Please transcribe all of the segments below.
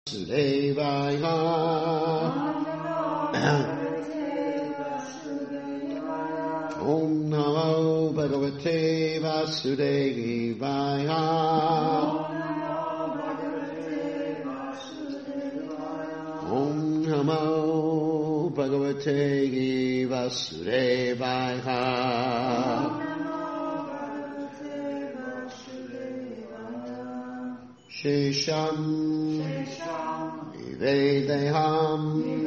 Vasudevaya. Om Namo Bhagavate Vasudevaya. Om Namo Bhagavate Vasudevaya. Shesham Nivedayam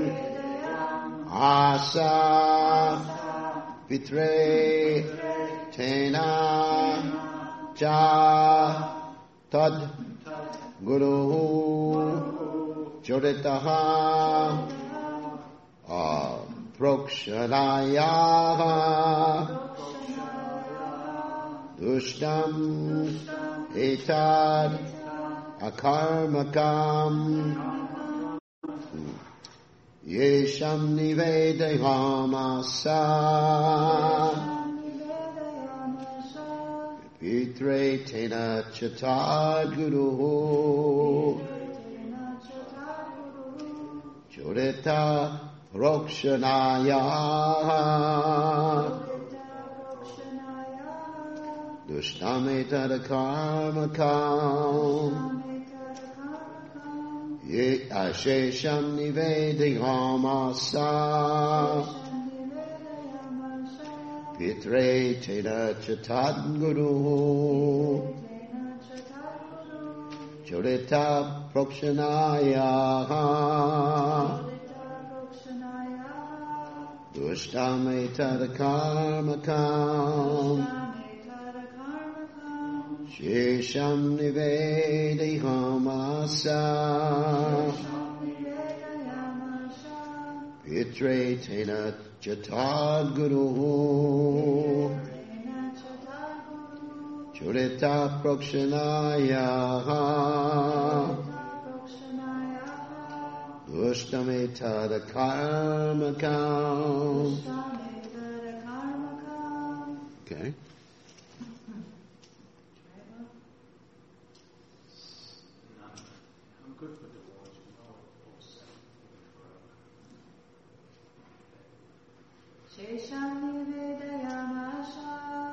Asa Pitre Tena Cha Tad Guru Joditaha Prokshanaya Dushtam Etad Akarmakam Yesham Nivedayamasa Pitre Tena Chatad Guru Jodita Rokshanaya Dushtameta Karmakam Ye Ashesham Nivedayamasa Pitre Tena Chatad Guru Jodita Prokshanaya Dushtameta Karmakam Shesham Nivedayamasa Pitre Tena Chatad Guru Jodita Prokshanaya Dushtameta Karmakam. Okay. Shesham Nivedayamasa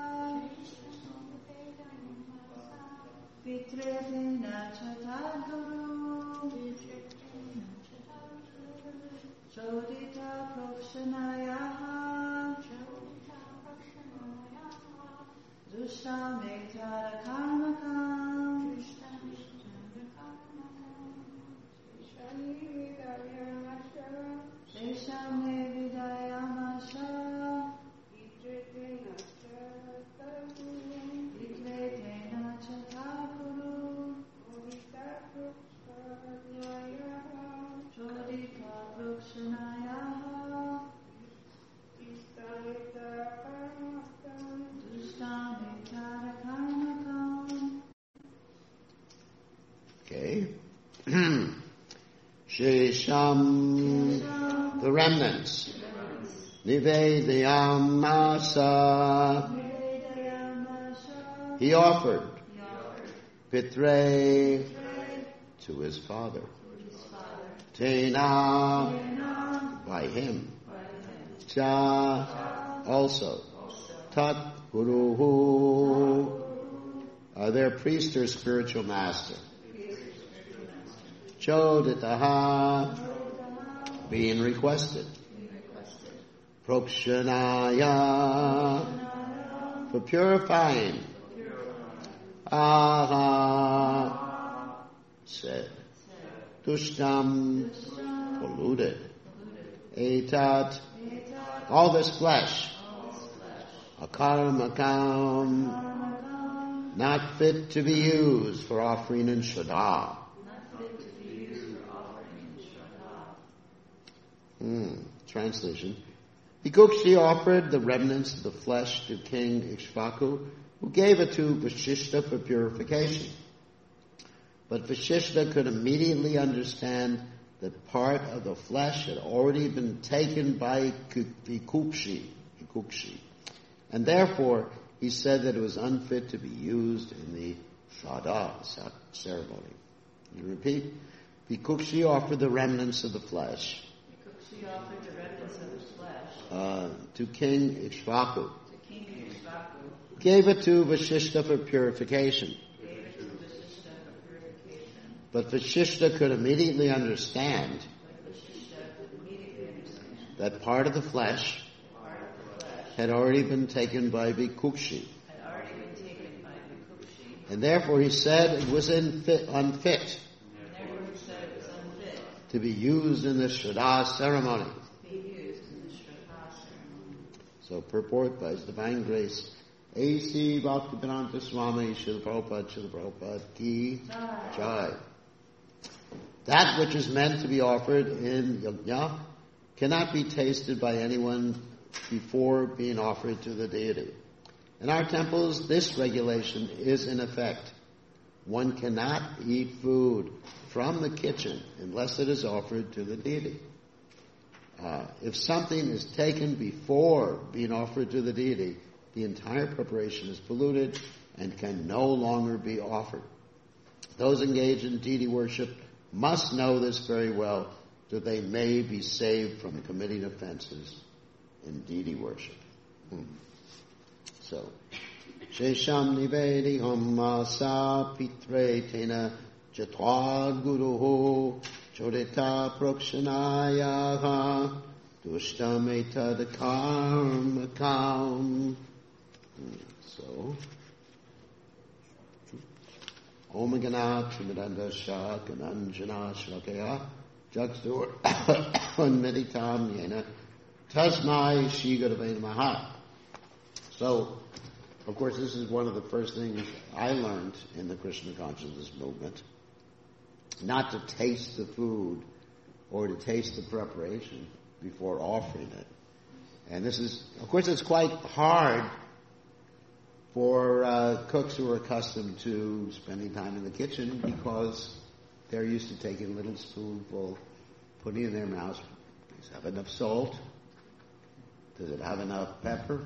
Pitre Tena Chatad Guru Jodita Prokshanaya Dushtameta Karmakam Shesham Nivedayamasa Pitre Tena Chatad Guru Jodita Prokshanaya Dushtameta Karmakam. Okay. Shesham, the remnants. Nivedayamasa, he offered. Pitre, to his father. Tena, by him. Cha, also. Tat Guru, their priest or spiritual master. Choditaha, being requested. Prokshanaya, for purifying. Aha, said. Dushtam, polluted. Etat, all this flesh. Akarmakam, not fit to be used for offering in Shraddha. Translation. Bhikkhukshi offered the remnants of the flesh to King Ikshvaku, who gave it to Vasishtha for purification. But Vasishtha could immediately understand that part of the flesh had already been taken by Bhikkhukshi, and therefore he said that it was unfit to be used in the Shraddha ceremony. You repeat? Bhikkhukshi offered the remnants of the flesh Bhikkhukshi offered the remnants of his flesh to King Ikshvaku. to King Ikshvaku, Gave it to Vasishtha for purification. gave it to Vasishtha for purification. But Vasishtha could immediately understand But Vasishtha could immediately understand that part of the flesh part of the flesh had already been taken by Bhikkhukshi. had already been taken by Bhikkhukshi, And therefore he said it was unfit and therefore he said it was unfit to be used in the Shraddha ceremony. to be used in the Shraddha ceremony. So purport by His Divine Grace, A.C. Bhaktivedanta Swami Srila Prabhupada Ki Jai. That which is meant to be offered in yajna cannot be tasted by anyone before being offered to the deity. In our temples, this regulation is in effect. One cannot eat food from the kitchen unless it is offered to the deity. If something is taken before being offered to the deity, the entire preparation is polluted and can no longer be offered. Those engaged in deity worship must know this very well, that they may be saved from committing offenses in deity worship. So, Shesham nivedi masa pitre tena jatva guruho chodeta prokshanaya dushtam etad karmakam. So, Om Gana Trimadanda Shah Gananjana Shlakaya Jagsur Unmeditam Yena Tasmai Shigurave Maha. So, of course, this is one of the first things I learned in the Krishna consciousness movement. Not to taste the food or to taste the preparation before offering it. And this is, of course, it's quite hard for cooks who are accustomed to spending time in the kitchen because they're used to taking a little spoonful, putting it in their mouth. Does it have enough salt? Does it have enough pepper?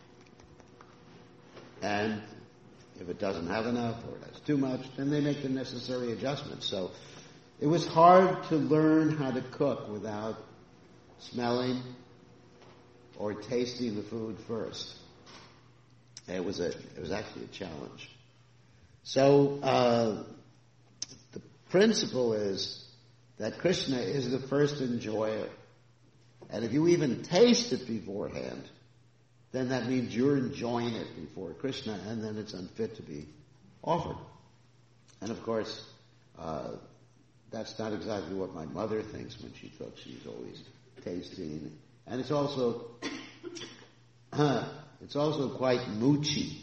And if it doesn't have enough or it has too much, then they make the necessary adjustments. So it was hard to learn how to cook without smelling or tasting the food first. It was actually a challenge. So the principle is that Krishna is the first enjoyer. And if you even taste it beforehand, then that means you're enjoying it before Krishna, and then it's unfit to be offered. And of course, that's not exactly what my mother thinks when she cooks. She's always tasting. And it's also quite muchi.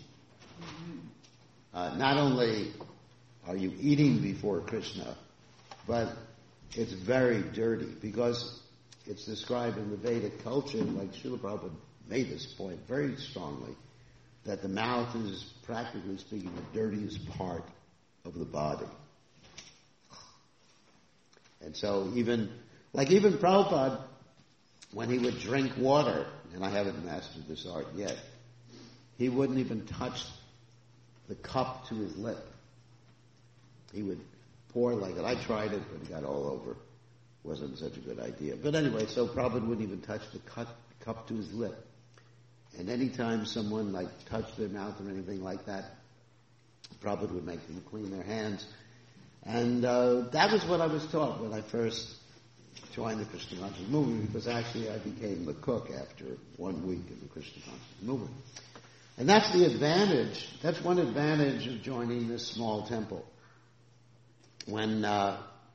Not only are you eating before Krishna, but it's very dirty because it's described in the Vedic culture, like Srila Prabhupada made this point very strongly, that the mouth is, practically speaking, the dirtiest part of the body. And so even Prabhupada, when he would drink water, and I haven't mastered this art yet, he wouldn't even touch the cup to his lip. He would pour like it. I tried it, but it got all over. Wasn't such a good idea. But anyway, so Prabhupada wouldn't even touch the cup to his lip. And anytime someone touched their mouth or anything like that, Prabhupada would make them clean their hands. And that was what I was taught when I first joined the Krishna consciousness movement, because actually I became the cook after 1 week in the Krishna consciousness movement. And that's the advantage, that's one advantage of joining this small temple. When I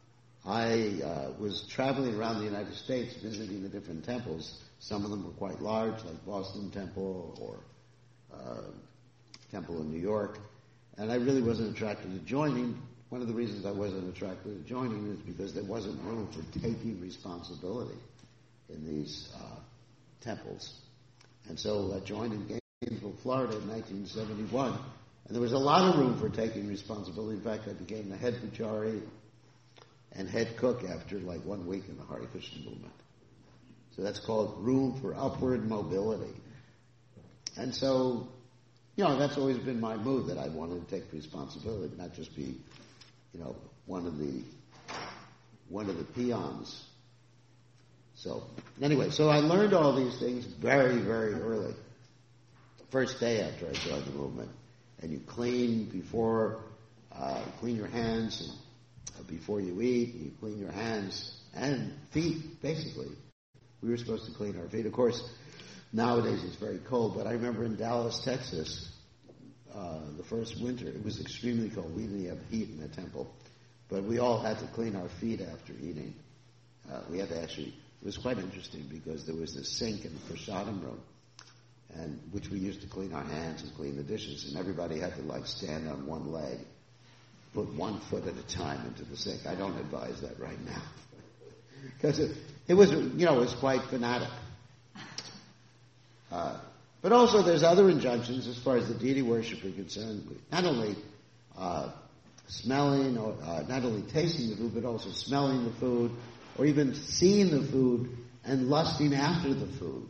was traveling around the United States visiting the different temples, some of them were quite large, like Boston Temple or Temple in New York, and I really wasn't attracted to joining. One of the reasons I wasn't attracted to joining is because there wasn't room for taking responsibility in these temples. And so I joined in Gainesville, Florida in 1971, and there was a lot of room for taking responsibility. In fact, I became the head pujari and head cook after 1 week in the Hare Krishna movement. So that's called room for upward mobility. And so, that's always been my mood, that I wanted to take responsibility, not just be, one of the one of the peons. So anyway, so I learned all these things very, very early. First day after I joined the movement. And you clean clean your hands before you eat. You clean your hands and feet, basically. We were supposed to clean our feet. Of course, nowadays it's very cold, but I remember in Dallas, Texas, the first winter, it was extremely cold. We didn't have heat in the temple. But we all had to clean our feet after eating. We had to actually, it was quite interesting because there was this sink in the prasadam room, and which we used to clean our hands and clean the dishes, and everybody had to stand on one leg, put 1 foot at a time into the sink. I don't advise that right now. Because it was, it was quite fanatic. But also there's other injunctions as far as the deity worship is concerned. Not only smelling or not only tasting the food, but also smelling the food, or even seeing the food and lusting after the food.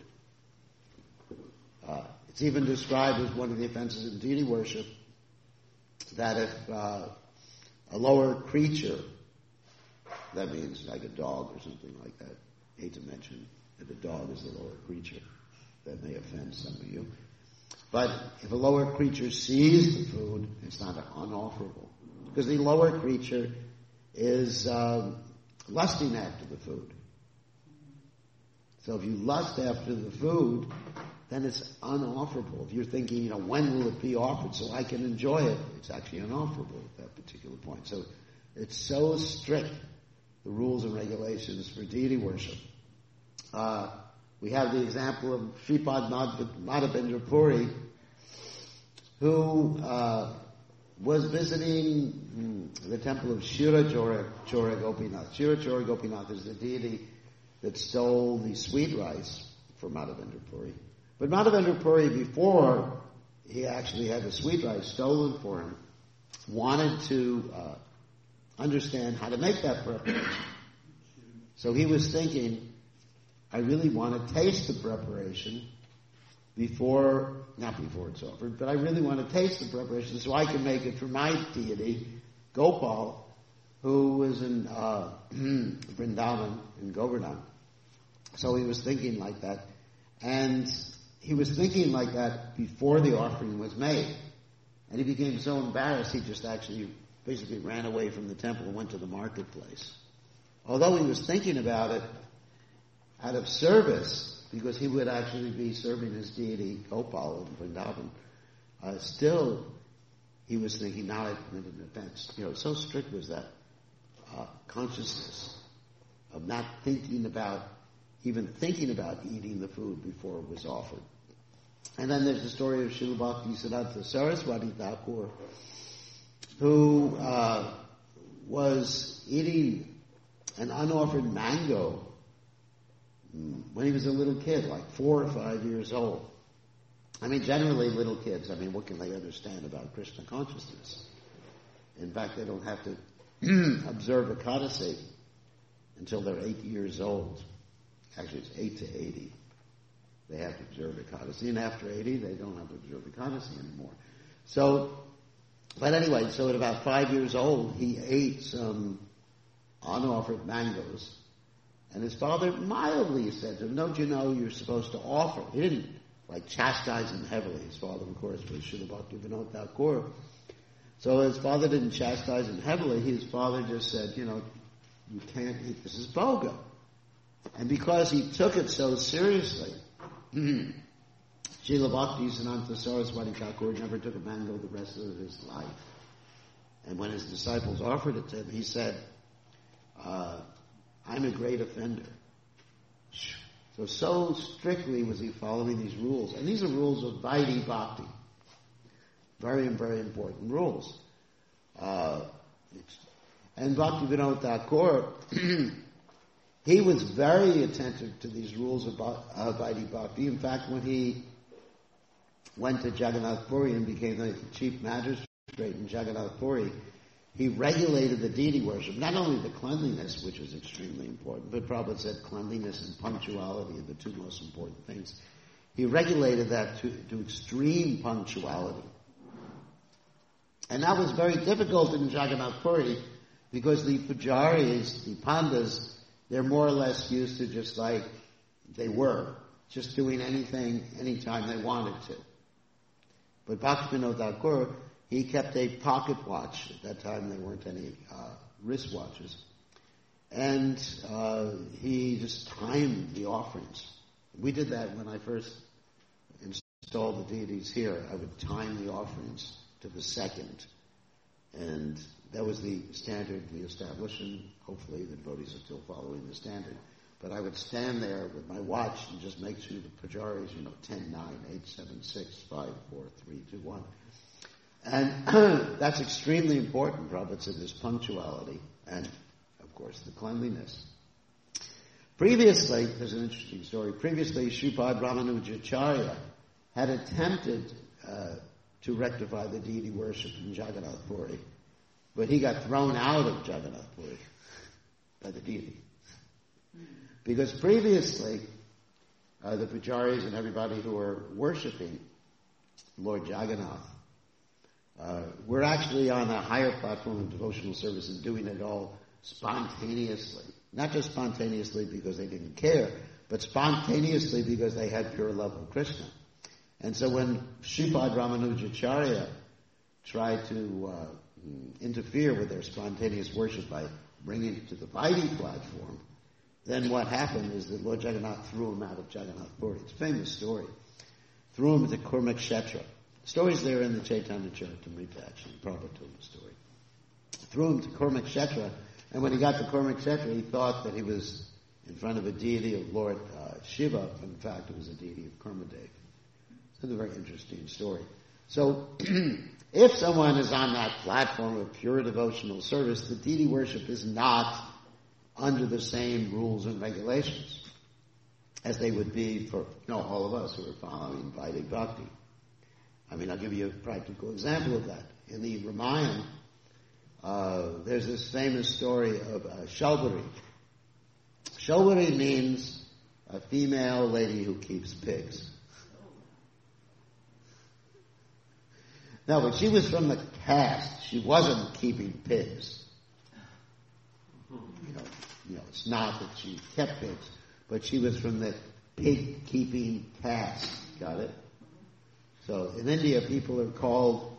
It's even described as one of the offenses in deity worship that if a lower creature, that means like a dog or something like that, I hate to mention that a dog is a lower creature, that may offend some of you, but if a lower creature sees the food, it's not unofferable. Because the lower creature is lusting after the food. So if you lust after the food, then it's unofferable. If you're thinking, when will it be offered so I can enjoy it, it's actually unofferable at that particular point. So it's so strict, the rules and regulations for deity worship. We have the example of Sripad Madhavendra Puri, who was visiting the temple of Shira Chora Gopinath. Shira Chora Gopinath is the deity that stole the sweet rice for Madhavendra Puri. But Madhavendra Puri, before he actually had the sweet rice stolen for him, wanted to understand how to make that preparation. So he was thinking, I really want to taste the preparation not before it's offered, but I really want to taste the preparation so I can make it for my deity, Gopal, who was in Vrindavan, in Govardhan. So he was thinking like that. And he was thinking like that before the offering was made. And he became so embarrassed, he just actually basically ran away from the temple and went to the marketplace. Although he was thinking about it out of service, because he would actually be serving his deity, Gopal, in Vrindavan, still he was thinking, now I've committed an offense. So strict was that consciousness of not even thinking about eating the food before it was offered. And then there's the story of Srila Bhaktisiddhanta Saraswati Thakur, who was eating an unoffered mango when he was a little kid, like 4 or 5 years old. Generally little kids, what can they understand about Krishna consciousness? In fact, they don't have to observe Ekadasi until they're 8 years old. Actually, it's 8 to 80. They have to observe Ekadasi, and after 80, they don't have to observe Ekadasi anymore. But anyway, so at about 5 years old, he ate some unoffered mangoes, and his father mildly said to him, don't you know you're supposed to offer? He didn't chastise him heavily. His father, of course, was Srila Bhaktivinoda Thakur. So his father didn't chastise him heavily. His father just said, you can't eat, this is boga. And because he took it so seriously, Srila Bhaktisiddhanta Saraswati Thakur never took a mango the rest of his life. And when his disciples offered it to him, he said, I'm a great offender. So strictly was he following these rules. And these are rules of Vaidhi Bhakti. Very, very important rules. And Bhaktivinoda Thakur, he was very attentive to these rules of Vaidhi Bhakti. In fact, when he went to Jagannath Puri and became the chief magistrate in Jagannath Puri, he regulated the deity worship, not only the cleanliness, which was extremely important, but Prabhupada said cleanliness and punctuality are the two most important things. He regulated that to extreme punctuality. And that was very difficult in Jagannath Puri, Because the pujaris, the pandas, they're more or less used to just like they were, just doing anything, anytime they wanted to. But Bhaktivinoda Thakur, he kept a pocket watch. At that time there weren't any wristwatches. And he just timed the offerings. We did that when I first installed the deities here. I would time the offerings to the second. And that was the standard we established, and hopefully the devotees are still following the standard. But I would stand there with my watch and just make sure the pujaris, 10, 9, 8, 7, 6, 5, 4, 3, 2, 1. And that's extremely important, Prabhupada said, this punctuality and, of course, the cleanliness. Previously, there's an interesting story, Sripad Ramanujacharya had attempted to rectify the deity worship in Jagannath Puri, but he got thrown out of Jagannath Puri by the deity. Because previously, the pujaris and everybody who were worshipping Lord Jagannath were actually on a higher platform of devotional service and doing it all spontaneously. Not just spontaneously because they didn't care, but spontaneously because they had pure love of Krishna. And so when Sripad Ramanujacharya tried to interfere with their spontaneous worship by bringing it to the Vaidhi platform, then what happened is that Lord Jagannath threw him out of Jagannath Puri. It's a famous story. Threw him to Kurmakshetra. The story's there in the Chaitanya Charitamrita, actually. Prabhupada told the story. Threw him to Kurmakshetra, and when he got to Kurmakshetra, he thought that he was in front of a deity of Lord Shiva, but in fact it was a deity of Kurmadev. It's a very interesting story. So, if someone is on that platform of pure devotional service, the deity worship is not under the same rules and regulations as they would be for all of us who are following Vaidhi Bhakti. I mean, I'll give you a practical example of that. In the Ramayana, there's this famous story of Shalbari. Shalbari means a female lady who keeps pigs. No, but she was from the caste. She wasn't keeping pigs. It's not that she kept pigs, but she was from the pig-keeping caste. Got it? So in India, people are called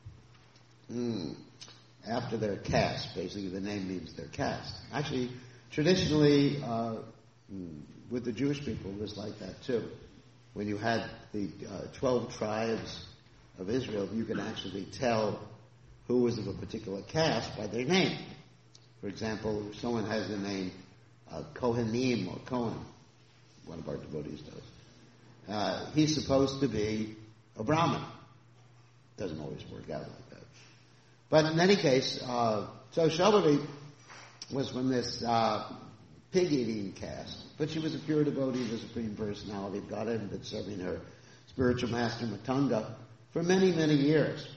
after their caste. Basically, the name means their caste. Actually, traditionally, with the Jewish people, it was like that too. When you had the 12 tribes of Israel, you could actually tell who was of a particular caste by their name. For example, if someone has the name Kohanim or Cohen, one of our devotees does, he's supposed to be a Brahmin. Doesn't always work out like that. But in any case, so Shalbari was from this pig-eating caste, but she was a pure devotee of the Supreme Personality of Godhead and been serving her spiritual master Matanga for many, many years.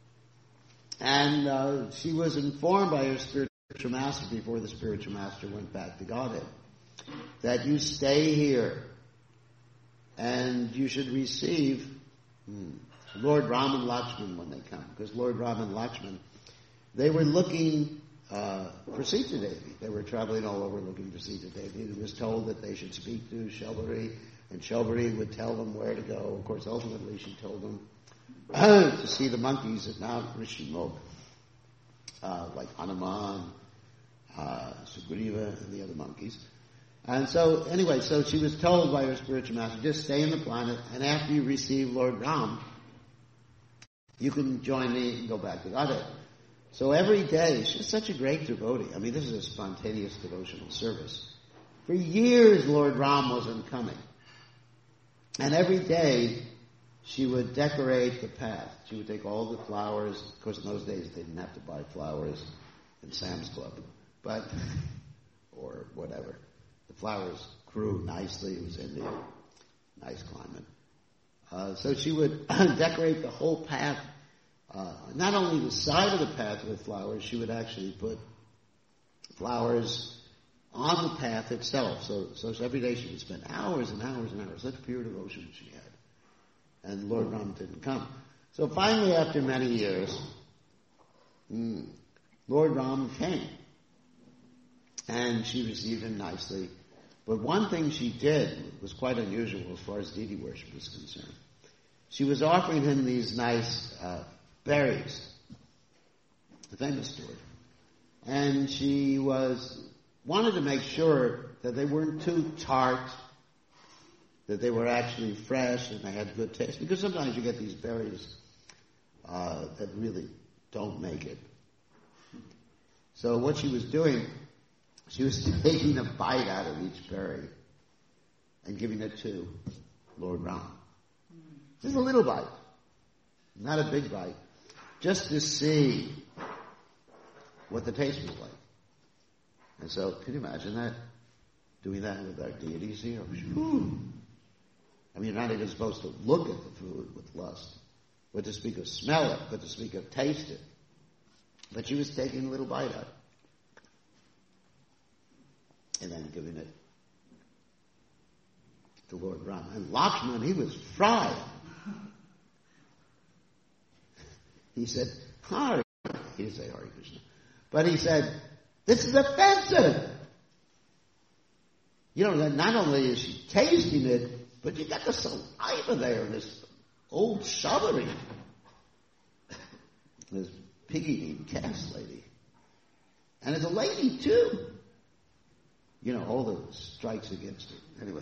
And she was informed by her spiritual master before the spiritual master went back to Godhead that you stay here and you should receive Lord Ram and Lakshman when they come. Because Lord Ram and Lakshman, they were looking for Sita Devi. They were traveling all over looking for Sita Devi. It was told that they should speak to Shalbari, and Shalbari would tell them where to go. Of course, ultimately she told them to see the monkeys at Mount Rishimok, like Hanuman, Sugriva, and the other monkeys. And so, anyway, so she was told by her spiritual master, just stay on the planet, and after you receive Lord Ram, you can join me and go back to Godhead. So every day, she's such a great devotee. I mean, this is a spontaneous devotional service. For years, Lord Ram wasn't coming. And every day, she would decorate the path. She would take all the flowers. Of course, in those days, they didn't have to buy flowers in Sam's Club, or whatever. The flowers grew nicely. It was India. Nice climate. So she would decorate the whole path. Not only the side of the path with flowers, she would actually put flowers on the path itself. So every day she would spend hours and hours and hours. Such pure devotion she had. And Lord Ram didn't come. So finally, after many years, Lord Ram came. and she received him nicely. But one thing she did was quite unusual as far as deity worship is concerned. She was offering him these nice berries, the famous story. And she wanted to make sure that they weren't too tart, that they were actually fresh and they had good taste. Because sometimes you get these berries that really don't make it. So what she was doing, she was taking a bite out of each berry and giving it to Lord Ram. Just a little bite, not a big bite, just to see what the taste was like. And so, can you imagine that? Doing that with our deities here? I mean, you're not even supposed to look at the food with lust, but to speak of smell it, but to speak of taste it. But she was taking a little bite out, and then giving it to Lord Ram. And Lakshman, he was fried. He said, Hari. He didn't say Hare Krishna. But he said, this is offensive. You know, not only is she tasting it, but you got the saliva there, this old shovery. This pig-eating caste lady. And it's a lady, too. You know, all the strikes against her. Anyway.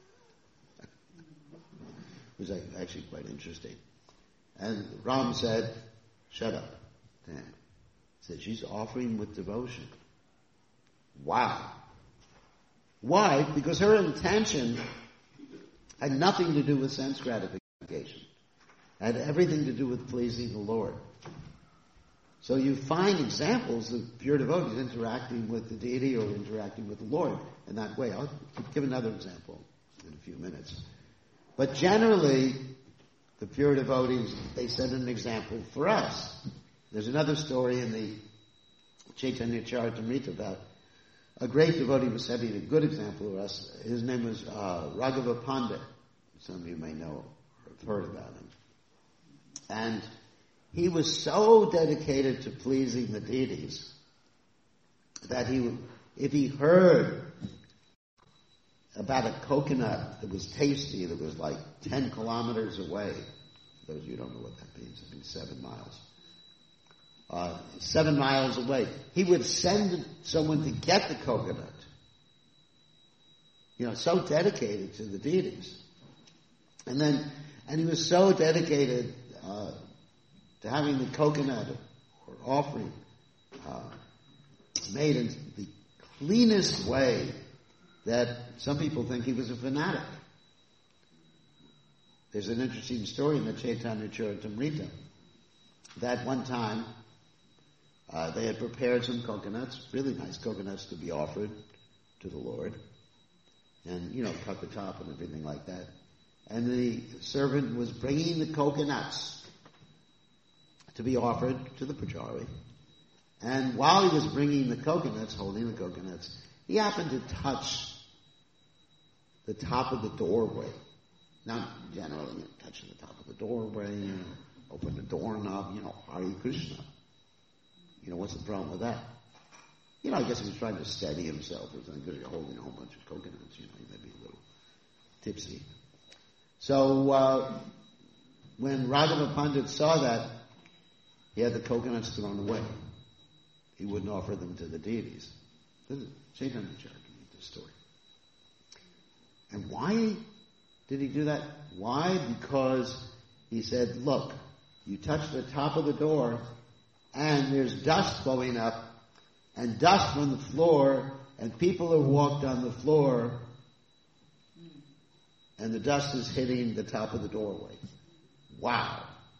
It was actually quite interesting. And Ram said, shut up, Dan. He said, she's offering with devotion. Wow. Why? Because her intention had nothing to do with sense gratification. It had everything to do with pleasing the Lord. So you find examples of pure devotees interacting with the deity or interacting with the Lord in that way. I'll give another example in a few minutes. But generally, the pure devotees, they set an example for us. There's another story in the Chaitanya Charitamrita about a great devotee was setting a good example of us. His name was Raghava Pandit. Some of you may know or have heard about him. And he was so dedicated to pleasing the deities that if he heard about a coconut that was tasty, that was like 10 kilometers away, for those of you who don't know what that means, it means 7 miles. 7 miles away, he would send someone to get the coconut. You know, so dedicated to the deities. And he was so dedicated to having the coconut or offering made in the cleanest way that some people think he was a fanatic. There's an interesting story in the Chaitanya Charitamrita that one time they had prepared some coconuts, really nice coconuts to be offered to the Lord, and, you know, cut the top and everything like that. And the servant was bringing the coconuts to be offered to the Pujari. And while he was bringing the coconuts, holding the coconuts, he happened to touch the top of the doorway. Now, generally, touching the top of the doorway, open the doorknob, Hare Krishna. What's the problem with that? I guess he was trying to steady himself or something because he's holding a whole bunch of coconuts, he may be a little tipsy. So, when Raghava Pandit saw that, he had the coconuts thrown away. He wouldn't offer them to the deities. This is Chaitanya Charitamrita story. And why did he do that? Why? Because he said, look, you touch the top of the door and there's dust going up and dust from the floor and people have walked on the floor and the dust is hitting the top of the doorway. Wow.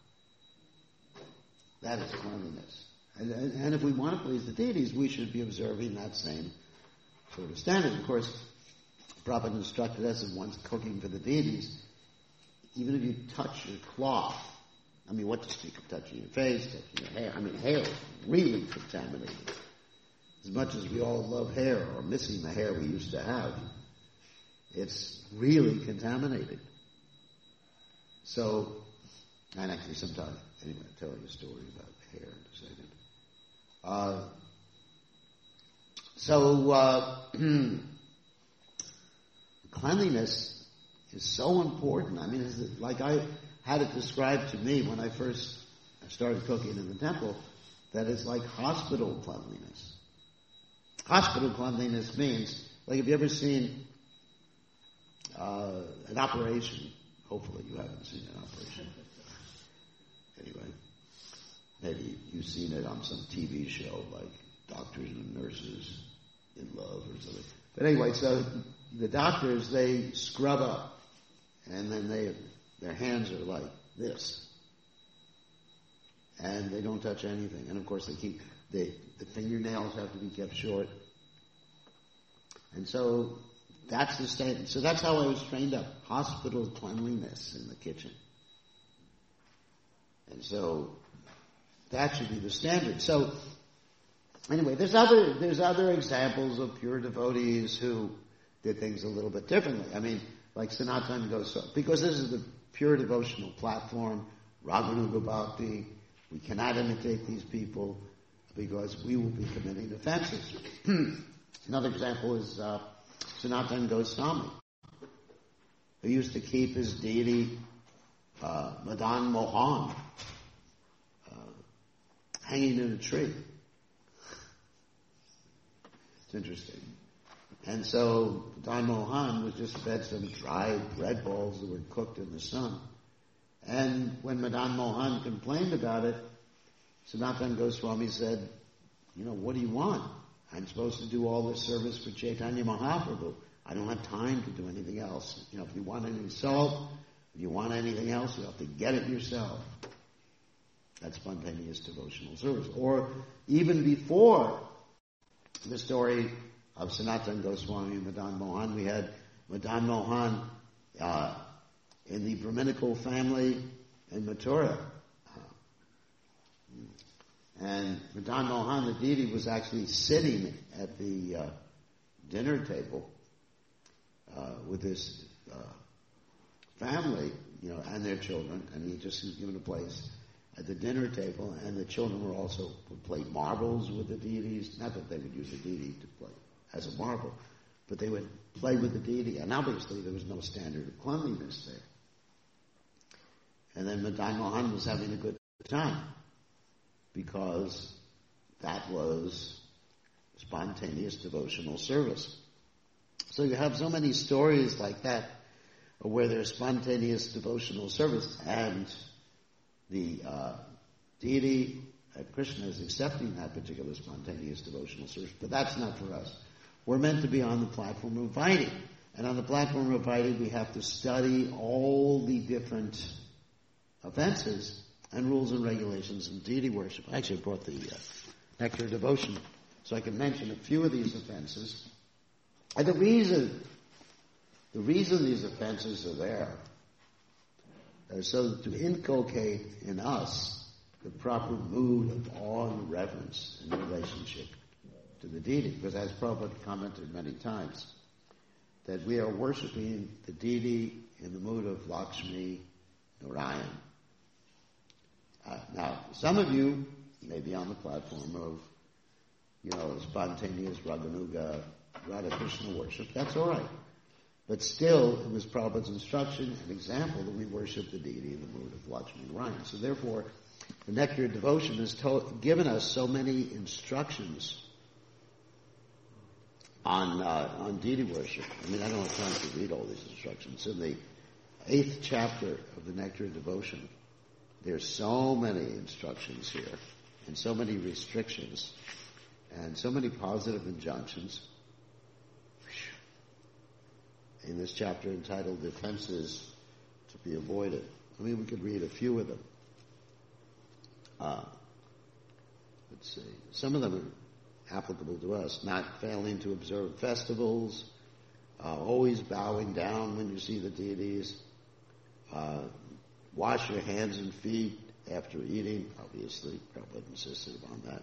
That is cleanliness. And if we want to please the deities, we should be observing that same sort of standard. Of course, Prabhupada instructed us that once cooking for the deities, even if you touch your cloth, what to speak of touching your face, touching your hair. Hair is really contaminated. As much as we all love hair or missing the hair we used to have, it's really contaminated. So, and actually sometime, anyway, I'll tell you a story about hair in a second. So cleanliness is so important. I mean, like I had it described to me when I first started cooking in the temple, that it's like hospital cleanliness. Hospital cleanliness means, like, have you ever seen an operation? Hopefully you haven't seen an operation. Anyway, maybe you've seen it on some TV show, like Doctors and Nurses in Love or something. But anyway, so the doctors, they scrub up, and then their hands are like this. And they don't touch anything. And of course the fingernails have to be kept short. And so that's the standard. So that's how I was trained up. Hospital cleanliness in the kitchen. And so that should be the standard. So anyway, there's other examples of pure devotees who did things a little bit differently. I mean, like Sanatana Goswami, because this is the pure devotional platform, Raganuga Bhakti, we cannot imitate these people because we will be committing offenses. Another example is Sanatana Goswami, who used to keep his deity, Madan Mohan, hanging in a tree. It's interesting. And so Madan Mohan was just fed some dried bread balls that were cooked in the sun. And when Madan Mohan complained about it, Sanatana Goswami said, what do you want? I'm supposed to do all this service for Chaitanya Mahaprabhu. I don't have time to do anything else. If you want any salt, if you want anything else, you have to get it yourself. That's spontaneous devotional service. Or even before the story of Sanatana Goswami and Madan Mohan, we had Madan Mohan in the Brahminical family in Mathura. And Madan Mohan, the deity, was actually sitting at the dinner table with his family, and their children, and he just was given a place at the dinner table, and the children would play marbles with the deities. Not that they would use the deity to play as a marble, but they would play with the deity, and obviously there was no standard of cleanliness there. And then Madan Mohan was having a good time, because that was spontaneous devotional service. So you have so many stories like that, where there's spontaneous devotional service, and the deity, Krishna, is accepting that particular spontaneous devotional service. But that's not for us. We're meant to be on the platform of Vaidhi. And on the platform of Vaidhi, we have to study all the different offenses and rules and regulations in deity worship. I actually brought the Nectar of Devotion so I can mention a few of these offenses. And the reason these offenses are there is so to inculcate in us the proper mood of awe and reverence in relationship to the deity. Because as Prabhupada commented many times, that we are worshiping the deity in the mood of Lakshmi Narayan. Now, some of you may be on the platform of, spontaneous Raganuga, Radha Krishna worship. That's all right. But still, it was Prabhupada's instruction and example that we worship the deity in the mood of Lakshmi Narayan. So therefore, the Nectar of Devotion has given us so many instructions on deity worship. I mean, I don't have time to read all these instructions. In the 8th chapter of the Nectar of Devotion, there's so many instructions here, and so many restrictions, and so many positive injunctions. In this chapter entitled Offenses to be Avoided. I mean, we could read a few of them. Let's see. Some of them are applicable to us. Not failing to observe festivals, always bowing down when you see the deities, wash your hands and feet after eating. Obviously, Prabhupada insisted on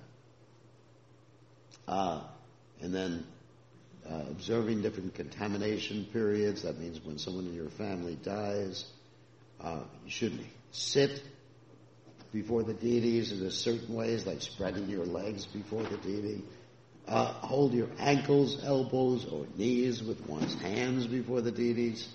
that. And then observing different contamination periods. That means when someone in your family dies, you should sit before the deities in certain ways, like spreading your legs before the deity, hold your ankles, elbows, or knees with one's hands before the deities.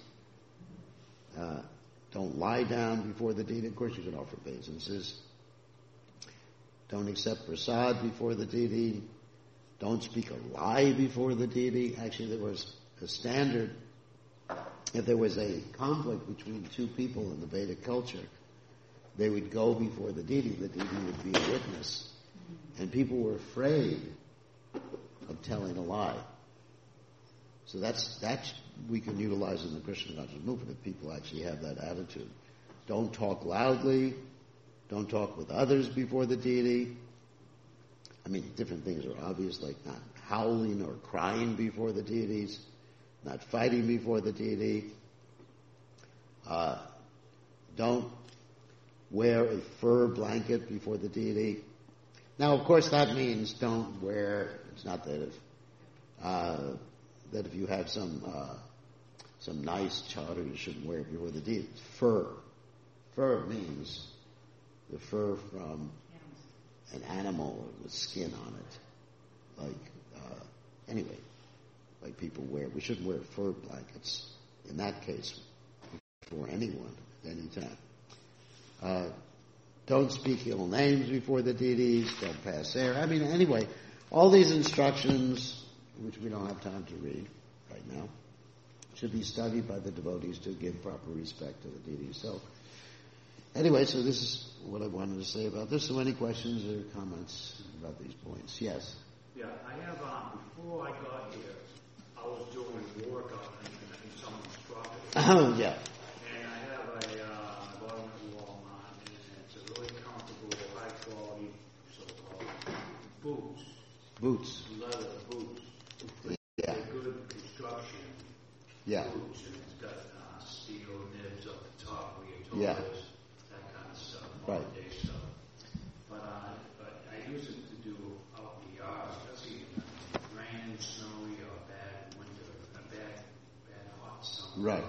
Don't lie down before the deity. Of course, you can offer obeisances. Don't accept prasad before the deity. Don't speak a lie before the deity. Actually, there was a standard. If there was a conflict between two people in the Vedic culture, they would go before the deity. The deity would be a witness. And people were afraid of telling a lie. So that's we can utilize in the Krishna consciousness movement if people actually have that attitude. Don't talk loudly. Don't talk with others before the deity. I mean, different things are obvious, like not howling or crying before the deities, not fighting before the deity. Don't wear a fur blanket before the deity. Now, of course, that means don't wear. It's not that if you have some nice chador, you shouldn't wear it before the deity. It's fur. Fur means the fur from an animal with skin on it. Like people wear. We shouldn't wear fur blankets in that case for anyone at any time. Don't speak ill names before the deities. Don't pass air. I mean, anyway, all these instructions, which we don't have time to read right now, should be studied by the devotees to give proper respect to the deity. So, anyway, so this is what I wanted to say about this. So any questions or comments about these points? Yes? Yeah, I have, before I got here, I was doing work in someone's property. Oh, yeah. And I have I bought them at Walmart, and it's a really comfortable, high-quality, so-called boots. Leather boots. Yeah. They're good construction boots, and it's got steel nibs up the top where your toe is, that kind of stuff, modern-day stuff. But I use it to do out in the yard, especially in rain, snowy, or bad winter, bad hot summer. Right.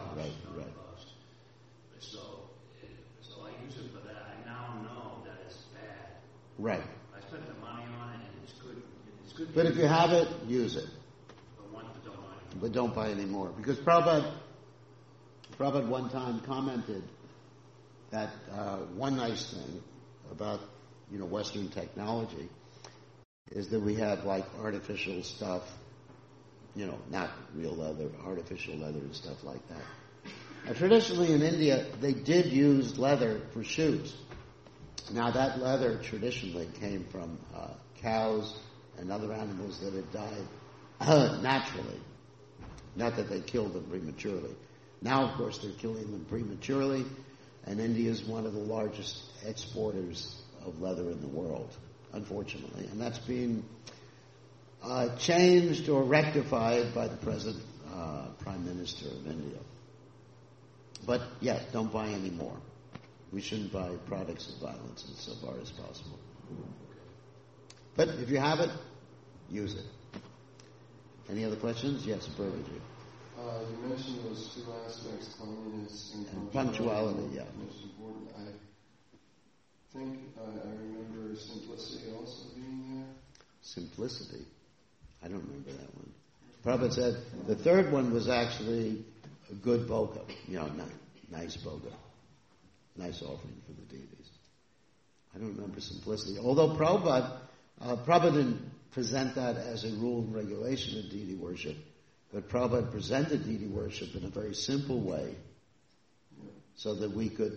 So I use it for that. I now know that it's bad. Right. I spent the money on it, and it's good. It's good. But if you have it, use it. But don't buy any more. Because Prabhupada one time commented that one nice thing about Western technology is that we have like artificial stuff, not real leather, artificial leather and stuff like that. Now, traditionally in India, they did use leather for shoes. Now that leather traditionally came from cows and other animals that had died naturally. Not that they killed them prematurely. Now, of course, they're killing them prematurely, and India is one of the largest exporters of leather in the world, unfortunately. And that's being changed or rectified by the present Prime Minister of India. But, yes, don't buy any more. We shouldn't buy products of violence so far as possible. But if you have it, use it. Any other questions? Yes, Burley. You mentioned those two aspects, cleanliness and punctuality. Yeah. Most important. I think I remember simplicity also being there. Simplicity? I don't remember that one. Prabhupada said the third one was actually a good bhoga, nice bhoga, nice offering for the deities. I don't remember simplicity. Although Prabhupada didn't present that as a rule and regulation of deity worship, but Prabhupada presented deity worship in a very simple way, so that we could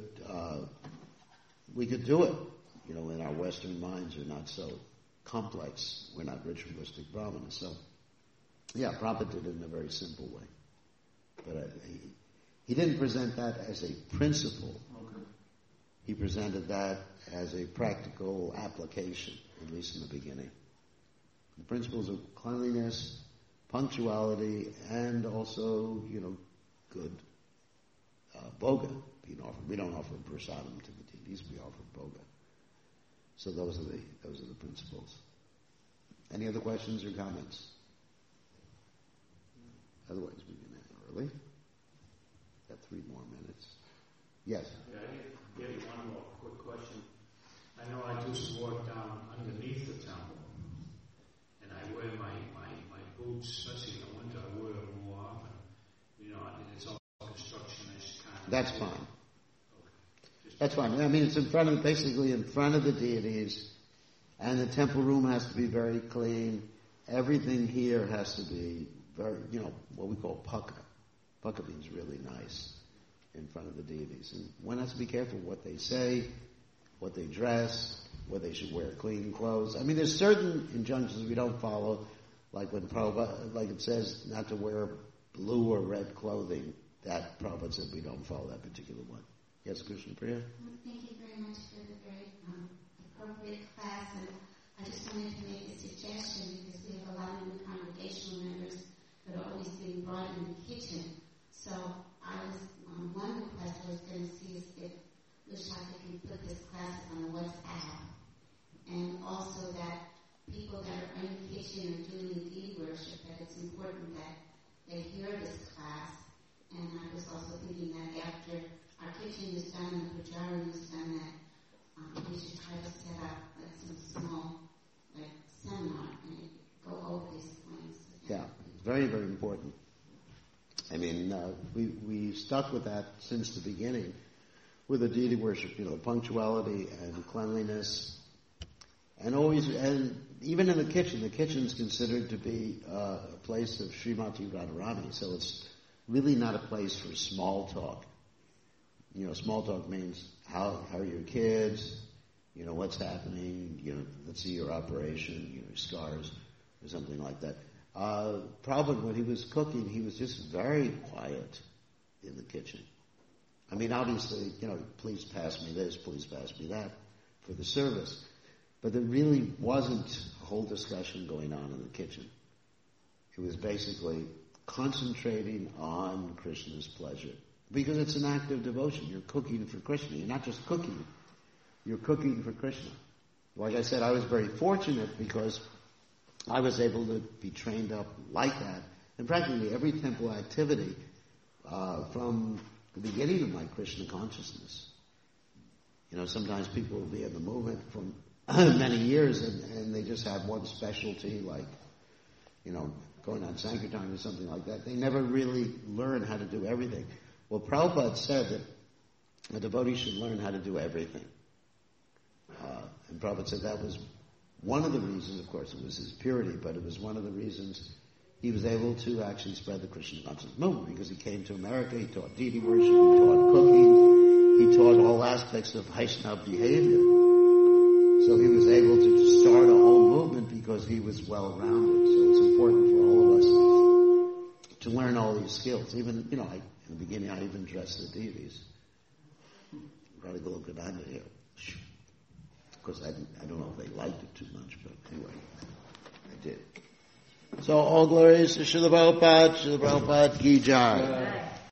do it. In our Western minds are not so complex. We're not ritualistic brahmanas. So, yeah, Prabhupada did it in a very simple way. But he didn't present that as a principle. Okay. He presented that as a practical application, at least in the beginning. The principles of cleanliness, punctuality, and also, good bhoga being offered. We don't offer prasadam to the deities; we offer bhoga. So those are the principles. Any other questions or comments? Otherwise, we can end early. Got 3 more minutes. Yes. Yeah, I get one more quick question. I know I do some work down underneath the temple, and I wear my boots, especially in the winter. I wear them more often. And it's all construction-ish kind of. That's fine. Okay. That's fine. I mean, it's basically in front of the deities, and the temple room has to be very clean. Everything here has to be very, what we call pucka. Pucka means really nice in front of the deities. And one has to be careful what they say, what they dress, whether they should wear clean clothes. I mean, there's certain injunctions we don't follow, like when Prabhupada, like it says not to wear blue or red clothing. That Prabhupada said we don't follow that particular one. Yes, Krishna Priya? Thank you very much for the very appropriate class. And I just wanted to make a suggestion because we have a lot of new congregational members that are always being brought in the kitchen. So I was, one request I was going to see is if Lushaka can put this class on WhatsApp. And also that people that are in the kitchen or doing the deed worship, that it's important that they hear this class. And I was also thinking that after our kitchen is done and the pujari is done, that we should try to set up like some small seminar and go over these points. Yeah, very, very important. I mean, we stuck with that since the beginning with the deity worship, punctuality and cleanliness. And even in the kitchen's considered to be a place of Srimati Radharani, so it's really not a place for small talk. Small talk means how are your kids, what's happening, let's see your operation, your scars, or something like that. Prabhupada, when he was cooking, he was just very quiet in the kitchen. I mean, obviously, please pass me this, please pass me that for the service. But there really wasn't a whole discussion going on in the kitchen. It was basically concentrating on Krishna's pleasure. Because it's an act of devotion. You're cooking for Krishna. You're not just cooking. You're cooking for Krishna. Like I said, I was very fortunate because I was able to be trained up like that. And practically every temple activity from the beginning of my Krishna consciousness. Sometimes people will be in the movement from many years and they just have one specialty like, going on Sankirtan or something like that. They never really learn how to do everything. Well, Prabhupada said that a devotee should learn how to do everything. And Prabhupada said that was one of the reasons, of course, it was his purity, but it was one of the reasons he was able to actually spread the Krishna consciousness movement, because he came to America, he taught deity worship, he taught cooking, he taught all aspects of Vaishnava behavior. So he was able to start a whole movement because he was well-rounded. So it's important for all of us to learn all these skills. Even, in the beginning I even dressed the deities. Rather go look at that here. Of course, I don't know if they liked it too much, but anyway, I did. So all glories to Srila Prabhupada ki jai.